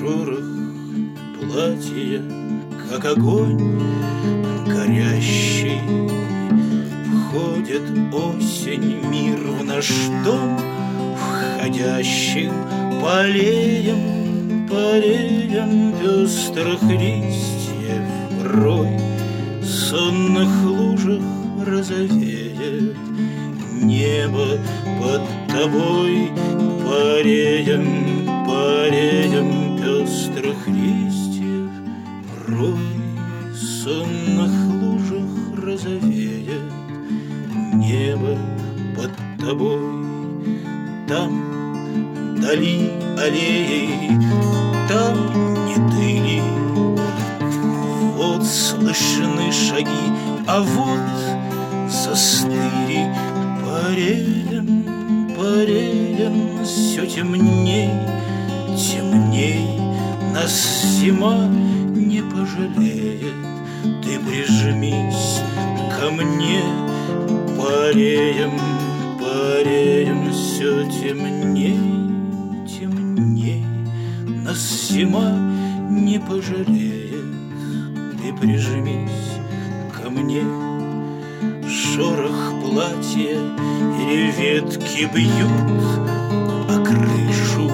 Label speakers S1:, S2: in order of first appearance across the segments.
S1: шорох платья, как огонь горящий. Входит осень, мир в наш дом, входящим полеем, полеем пестрых листьев рой. В сонных лужах розовеет небо под тобой, пареем, пареем пестрых листьев рой. В сонных лужах розовеет небо под тобой. Там вдали аллеи, там не ты ли? Вот слышны шаги, а вот застыли. Пареем, пареем, все темней, темней. Нас зима не пожалеет. Ты прижмись ко мне. Пареем, пареем, все темней, темней. Нас зима не пожалеет. Ты прижмись ко мне. Шорох платья или ветки бьют о крышу.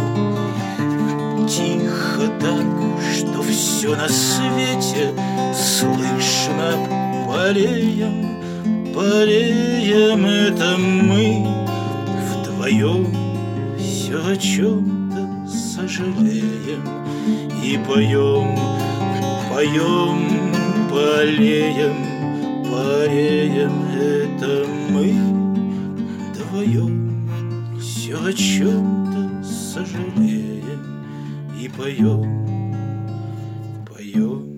S1: Тихо так, что все на свете слышно. Пареем, пареем, это мы вдвоем все о чем-то сожалеем. И поем, поем, полеем, пареем, это мы вдвоем все о чем-то сожалеем. И поем, поем.